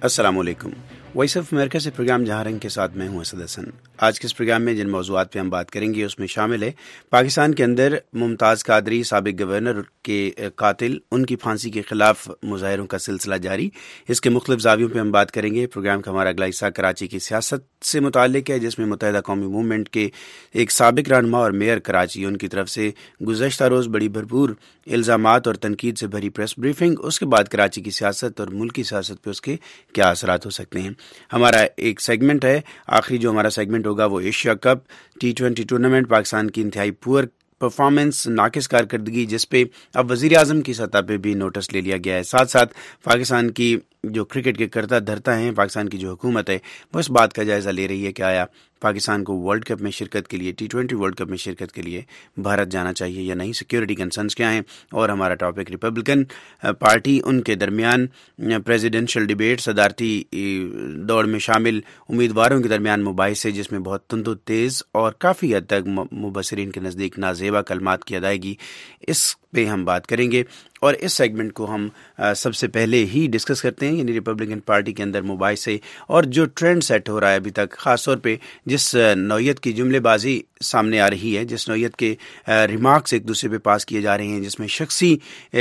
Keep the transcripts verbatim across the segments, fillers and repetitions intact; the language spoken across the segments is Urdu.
السلام علیکم. وائس آف امریکہ سے پروگرام جہاں رنگ کے ساتھ میں ہوں اسد حسن. آج کے اس پروگرام میں جن موضوعات پہ ہم بات کریں گے اس میں شامل ہے پاکستان کے اندر ممتاز قادری سابق گورنر کے قاتل ان کی پھانسی کے خلاف مظاہروں کا سلسلہ جاری. اس کے مختلف زاویوں پہ ہم بات کریں گے. پروگرام کا ہمارا اگلا حصہ کراچی کی سیاست سے متعلق ہے جس میں متحدہ قومی موومنٹ کے ایک سابق رہنما اور میئر کراچی ان کی طرف سے گزشتہ روز بڑی بھرپور الزامات اور تنقید سے بھری پریس بریفنگ. اس کے بعد کراچی کی سیاست اور ملکی سیاست پہ اس کے کیا اثرات ہو سکتے ہیں. ہمارا ایک سیگمنٹ ہے آخری جو ہمارا سیگمنٹ ہوگا وہ Asia cup T twenty tournament Pakistan کی انتہائی پور پرفارمنس ناقص کارکردگی جس پہ اب وزیر اعظم کی سطح پہ بھی نوٹس لے لیا گیا ہے. ساتھ ساتھ پاکستان کی جو کرکٹ کے کرتا دھرتا ہیں پاکستان کی جو حکومت ہے وہ اس بات کا جائزہ لے رہی ہے کہ آیا پاکستان کو ورلڈ کپ میں شرکت کے لیے ٹی ٹوینٹی ورلڈ کپ میں شرکت کے لیے بھارت جانا چاہیے یا نہیں. سیکیورٹی کنسرنز کیا ہیں. اور ہمارا ٹاپک ریپبلکن پارٹی ان کے درمیان پریزیڈنشل ڈیبیٹ صدارتی دوڑ میں شامل امیدواروں کے درمیان مباحثے جس میں بہت تند و تیز اور کافی حد تک مبصرین کے نزدیک نازیبا کلمات کی ادائیگی اس پہ ہم بات کریں گے. اور اس سیگمنٹ کو ہم سب سے پہلے ہی ڈسکس کرتے ہیں یعنی ریپبلکن پارٹی کے اندر مباحثے اور جو ٹرینڈ سیٹ ہو رہا ہے ابھی تک خاص طور پہ جس نوعیت کی جملے بازی سامنے آ رہی ہے جس نوعیت کے ریمارکس ایک دوسرے پہ پاس کیے جا رہے ہیں جس میں شخصی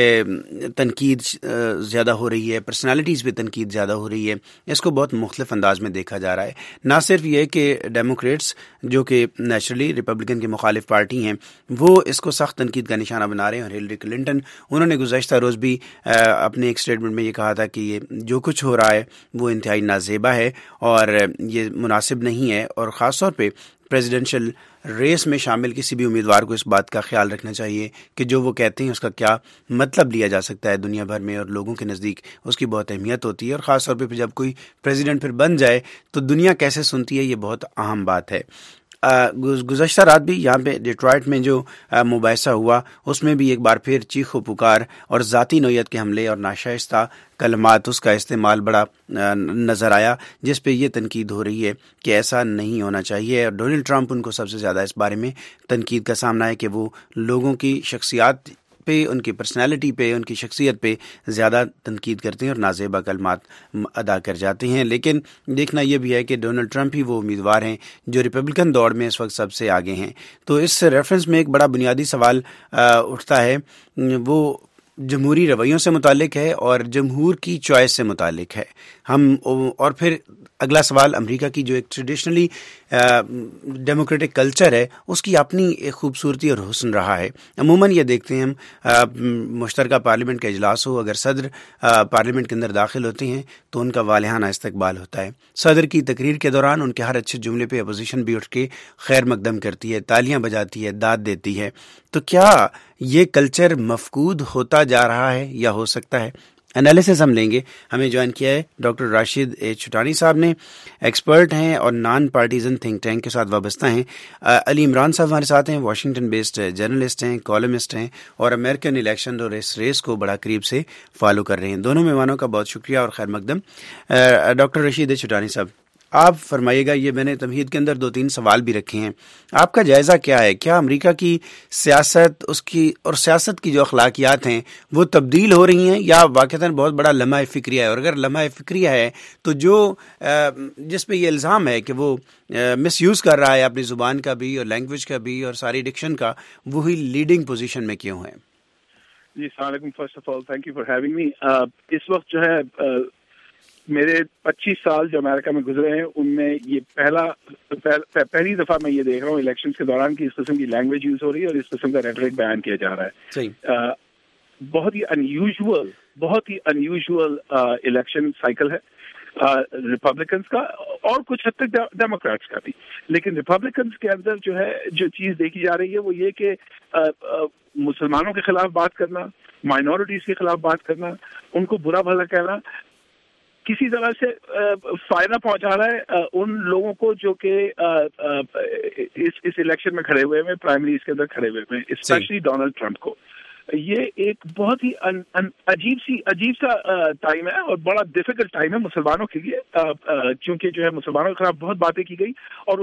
تنقید زیادہ ہو رہی ہے پرسنالٹیز پہ تنقید زیادہ ہو رہی ہے. اس کو بہت مختلف انداز میں دیکھا جا رہا ہے. نہ صرف یہ کہ ڈیموکریٹس جو کہ نیچرلی ریپبلکن کی مخالف پارٹی ہیں وہ اس کو سخت تنقید کا نشانہ بنا رہے ہیں اور ہلری کلنٹن انہوں نے گزشتہ روز بھی اپنے ایک اسٹیٹمنٹ میں یہ کہا تھا کہ یہ جو کچھ ہو رہا ہے وہ انتہائی نازیبا ہے اور یہ مناسب نہیں ہے اور خاص طور پہ پریزیڈنشل ریس میں شامل کسی بھی امیدوار کو اس بات کا خیال رکھنا چاہیے کہ جو وہ کہتے ہیں اس کا کیا مطلب لیا جا سکتا ہے دنیا بھر میں اور لوگوں کے نزدیک اس کی بہت اہمیت ہوتی ہے اور خاص طور پہ جب کوئی پریزیڈنٹ پھر بن جائے تو دنیا کیسے سنتی ہے یہ بہت اہم بات ہے. گزشتہ رات بھی یہاں پہ ڈیٹرائٹ میں جو مباحثہ ہوا اس میں بھی ایک بار پھر چیخ و پکار اور ذاتی نوعیت کے حملے اور ناشائستہ کلمات اس کا استعمال بڑا نظر آیا جس پہ یہ تنقید ہو رہی ہے کہ ایسا نہیں ہونا چاہیے. اور ڈونلڈ ٹرمپ ان کو سب سے زیادہ اس بارے میں تنقید کا سامنا ہے کہ وہ لوگوں کی شخصیات پہ ان کی پرسنالٹی پہ ان کی شخصیت پہ زیادہ تنقید کرتے ہیں اور نازیبا کلمات ادا کر جاتے ہیں. لیکن دیکھنا یہ بھی ہے کہ ڈونلڈ ٹرمپ ہی وہ امیدوار ہیں جو ریپبلکن دوڑ میں اس وقت سب سے آگے ہیں. تو اس ریفرنس میں ایک بڑا بنیادی سوال اٹھتا ہے وہ جمہوری رویوں سے متعلق ہے اور جمہور کی چوائس سے متعلق ہے. ہم اور پھر اگلا سوال امریکہ کی جو ایک ٹریڈیشنلی ڈیموکریٹک کلچر ہے اس کی اپنی ایک خوبصورتی اور حسن رہا ہے. عموماً یہ دیکھتے ہیں ہم مشترکہ پارلیمنٹ کا اجلاس ہو اگر صدر پارلیمنٹ کے اندر داخل ہوتے ہیں تو ان کا والہانہ استقبال ہوتا ہے. صدر کی تقریر کے دوران ان کے ہر اچھے جملے پہ اپوزیشن بھی اٹھ کے خیر مقدم کرتی ہے تالیاں بجاتی ہے داد دیتی ہے. تو کیا یہ کلچر مفقود ہوتا جا رہا ہے یا ہو سکتا ہے؟ انالیسس ہم لیں گے. ہمیں جوائن کیا ہے ڈاکٹر راشد اے چھٹانی صاحب نے ایکسپرٹ ہیں اور نان پارٹیزن تھنک ٹینک کے ساتھ وابستہ ہیں. علی عمران صاحب ہمارے ساتھ ہیں واشنگٹن بیسڈ جرنلسٹ ہیں کالمسٹ ہیں اور امریکن الیکشن اور اس ریس کو بڑا قریب سے فالو کر رہے ہیں. دونوں مہمانوں کا بہت شکریہ اور خیر مقدم. ڈاکٹر رشید اے چھٹانی صاحب آپ فرمائیے گا یہ میں نے تمہید کے اندر دو تین سوال بھی رکھے ہیں. آپ کا جائزہ کیا ہے؟ کیا امریکہ کی سیاست اس کی اور سیاست کی جو اخلاقیات ہیں وہ تبدیل ہو رہی ہیں یا واقعتاً بہت بڑا لمحہ فکریہ ہے؟ اور اگر لمحہ فکریہ ہے تو جو جس پہ یہ الزام ہے کہ وہ مس یوز کر رہا ہے اپنی زبان کا بھی اور لینگویج کا بھی اور ساری ڈکشن کا وہی لیڈنگ پوزیشن میں کیوں ہے؟ جی السلام علیکم. First of all thank you for having me. اس وقت جو ہے میرے پچیس سال جو امریکہ میں گزرے ہیں ان میں یہ پہلا پہلی دفعہ میں یہ دیکھ رہا ہوں الیکشنز کے دوران کہ اس قسم کی لینگویج یوز ہو رہی ہے اور اس قسم کا ریٹرک بیان کیا جا رہا ہے. صحیح. بہت ہی ان یوزول بہت ہی ان یوزول الیکشن سائیکل ہے ریپبلکنس کا اور کچھ حد تک ڈیموکریٹس کا بھی. لیکن ریپبلکنس کے اندر جو ہے جو چیز دیکھی جا رہی ہے وہ یہ کہ مسلمانوں کے خلاف بات کرنا مائنورٹیز کے خلاف بات کرنا ان کو برا بھلا کہنا کسی طرح سے فائدہ پہنچا رہا ہے ان لوگوں کو جو کہ اس اس الیکشن میں کھڑے ہوئے ہیں پرائمریز کے اندر کھڑے ہوئے ہیں اسپیشلی ڈونلڈ ٹرمپ کو. یہ ایک بہت ہی ان, ان, عجیب سی عجیب سا ٹائم ہے اور بڑا ڈیفیکلٹ ٹائم ہے مسلمانوں کے لیے کیونکہ جو ہے مسلمانوں کے خلاف بہت باتیں کی گئی اور